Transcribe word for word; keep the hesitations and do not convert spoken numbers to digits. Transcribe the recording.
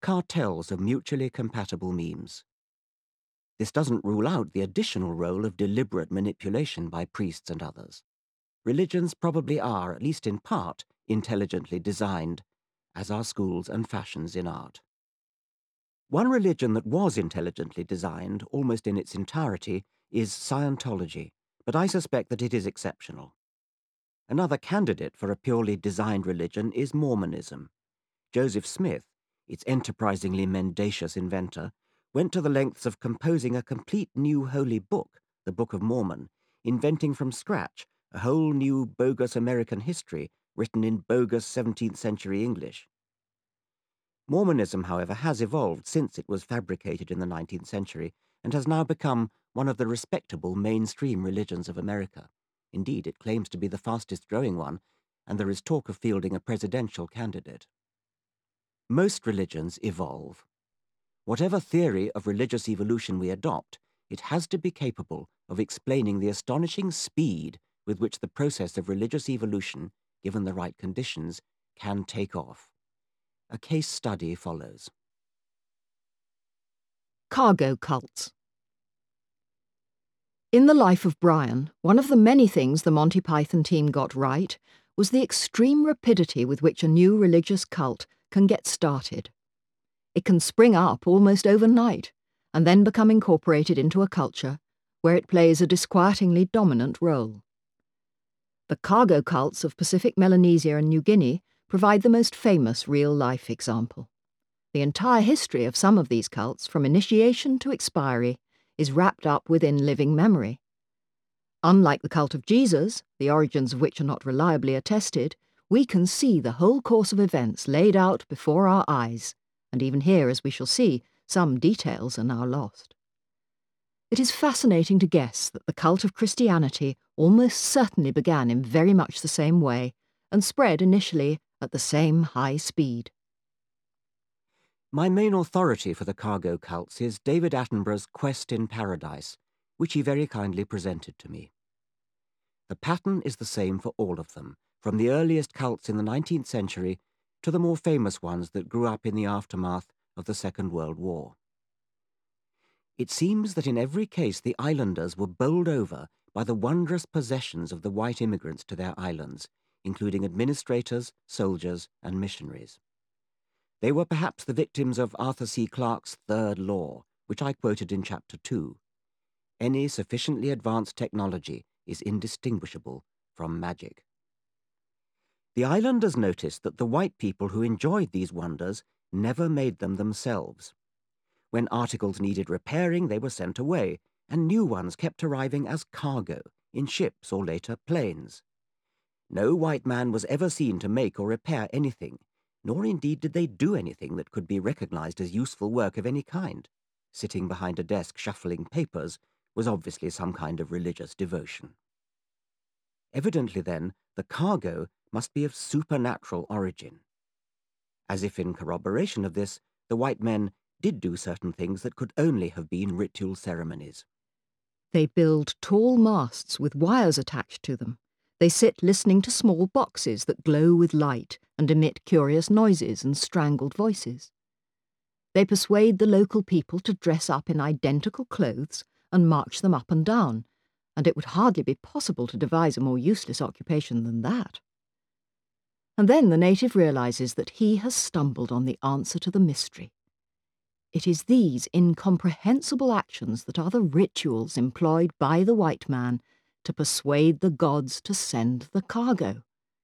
cartels of mutually compatible memes. This doesn't rule out the additional role of deliberate manipulation by priests and others. Religions probably are, at least in part, intelligently designed, as are schools and fashions in art. One religion that was intelligently designed, almost in its entirety, is Scientology, but I suspect that it is exceptional. Another candidate for a purely designed religion is Mormonism. Joseph Smith, its enterprisingly mendacious inventor, went to the lengths of composing a complete new holy book, the Book of Mormon, inventing from scratch a whole new bogus American history written in bogus seventeenth century English. Mormonism, however, has evolved since it was fabricated in the nineteenth century and has now become one of the respectable mainstream religions of America. Indeed, it claims to be the fastest-growing one, and there is talk of fielding a presidential candidate. Most religions evolve. Whatever theory of religious evolution we adopt, it has to be capable of explaining the astonishing speed with which the process of religious evolution, given the right conditions, can take off. A case study follows. Cargo cults. In The Life of Brian, one of the many things the Monty Python team got right was the extreme rapidity with which a new religious cult can get started. It can spring up almost overnight and then become incorporated into a culture where it plays a disquietingly dominant role. The cargo cults of Pacific Melanesia and New Guinea provide the most famous real-life example. The entire history of some of these cults, from initiation to expiry, is wrapped up within living memory. Unlike the cult of Jesus, the origins of which are not reliably attested, we can see the whole course of events laid out before our eyes, and even here, as we shall see, some details are now lost. It is fascinating to guess that the cult of Christianity almost certainly began in very much the same way and spread initially at the same high speed. My main authority for the cargo cults is David Attenborough's Quest in Paradise, which he very kindly presented to me. The pattern is the same for all of them, from the earliest cults in the nineteenth century to the more famous ones that grew up in the aftermath of the Second World War. It seems that in every case the islanders were bowled over by the wondrous possessions of the white immigrants to their islands, including administrators, soldiers, and missionaries. They were perhaps the victims of Arthur C. Clarke's Third Law, which I quoted in Chapter two. Any sufficiently advanced technology is indistinguishable from magic. The islanders noticed that the white people who enjoyed these wonders never made them themselves. When articles needed repairing, they were sent away, and new ones kept arriving as cargo, in ships or later planes. No white man was ever seen to make or repair anything, nor indeed did they do anything that could be recognized as useful work of any kind. Sitting behind a desk shuffling papers was obviously some kind of religious devotion. Evidently, then, the cargo must be of supernatural origin. As if in corroboration of this, the white men did do certain things that could only have been ritual ceremonies. They build tall masts with wires attached to them. They sit listening to small boxes that glow with light and emit curious noises and strangled voices. They persuade the local people to dress up in identical clothes and march them up and down, and it would hardly be possible to devise a more useless occupation than that. And then the native realizes that he has stumbled on the answer to the mystery. It is these incomprehensible actions that are the rituals employed by the white man to persuade the gods to send the cargo.